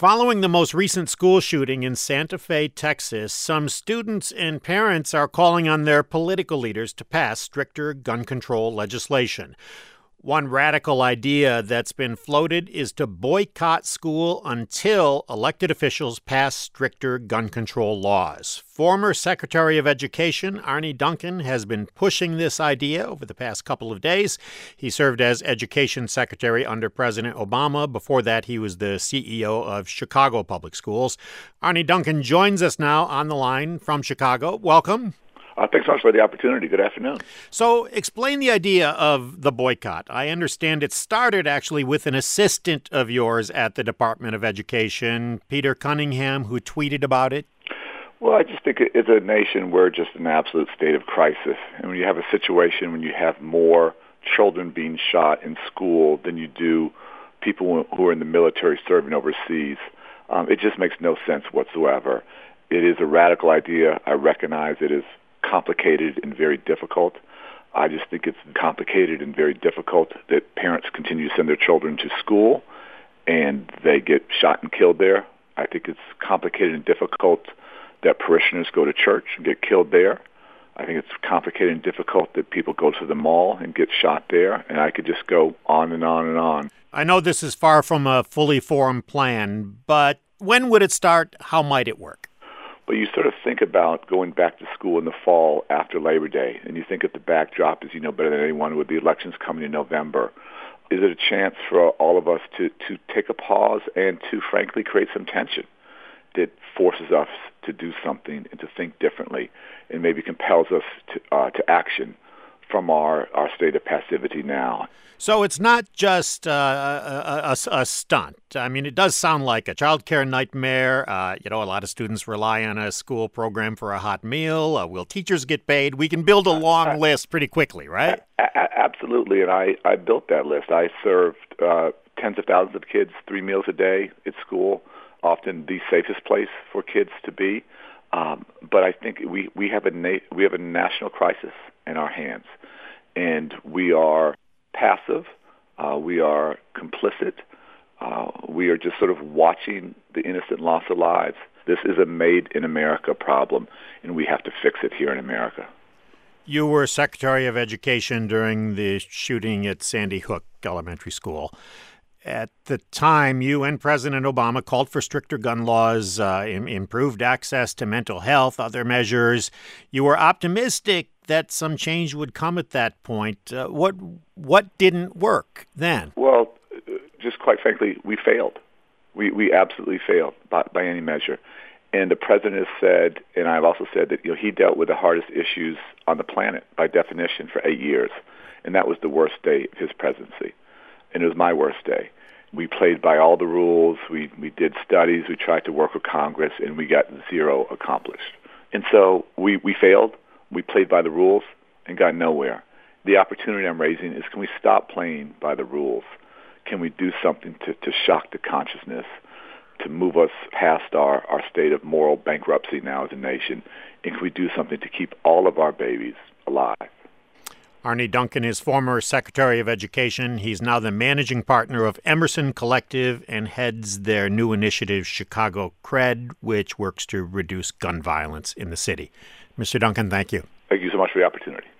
Following the most recent school shooting in Santa Fe, Texas, some students and parents are calling on their political leaders to pass stricter gun control legislation. One radical idea that's been floated is to boycott school until elected officials pass stricter gun control laws. Former Secretary of Education Arne Duncan has been pushing this idea over the past couple of days. He served as Education Secretary under President Obama. Before that, he was the CEO of Chicago Public Schools. Arne Duncan joins us now on the line from Chicago. Welcome. Thanks so much for the opportunity. Good afternoon. So explain the idea of the boycott. I understand it started actually with an assistant of yours at the Department of Education, Peter Cunningham, who tweeted about it. Well, I just think it's a nation we're just in an absolute state of crisis. And when you have a situation when you have more children being shot in school than you do people who are in the military serving overseas, it just makes no sense whatsoever. It is a radical idea. I recognize it is complicated and very difficult. I just think it's complicated and very difficult that parents continue to send their children to school and they get shot and killed there. I think it's complicated and difficult that parishioners go to church and get killed there. I think it's complicated and difficult that people go to the mall and get shot there. And I could just go on and on and on. I know this is far from a fully formed plan, but when would it start? How might it work? But you sort of think about going back to school in the fall after Labor Day, and you think of the backdrop, as you know better than anyone, with the elections coming in November. Is it a chance for all of us to take a pause and to, frankly, create some tension that forces us to do something and to think differently and maybe compels us to action from our state of passivity now? So it's not just a stunt. I mean, it does sound like a child care nightmare. A lot of students rely on a school program for a hot meal. Will teachers get paid? We can build a long list pretty quickly, right? Absolutely, and I built that list. I served tens of thousands of kids 3 meals a day at school, often the safest place for kids to be. But I think we have a national crisis in our hands, and we are passive, we are complicit, we are just sort of watching the innocent loss of lives. This is a made-in-America problem, and we have to fix it here in America. You were Secretary of Education during the shooting at Sandy Hook Elementary School. At the time, you and President Obama called for stricter gun laws, improved access to mental health, other measures. You were optimistic that some change would come at that point. What didn't work then? Well, just quite frankly, we failed. We absolutely failed by any measure. And the president has said, and I've also said that he dealt with the hardest issues on the planet by definition for 8 years, and that was the worst day of his presidency. And it was my worst day. We played by all the rules. We did studies. We tried to work with Congress, and we got zero accomplished. And so we failed. We played by the rules and got nowhere. The opportunity I'm raising is, can we stop playing by the rules? Can we do something to shock the consciousness, to move us past our state of moral bankruptcy now as a nation? And can we do something to keep all of our babies alive? Arne Duncan is former Secretary of Education. He's now the managing partner of Emerson Collective and heads their new initiative, Chicago Cred, which works to reduce gun violence in the city. Mr. Duncan, thank you. Thank you so much for the opportunity.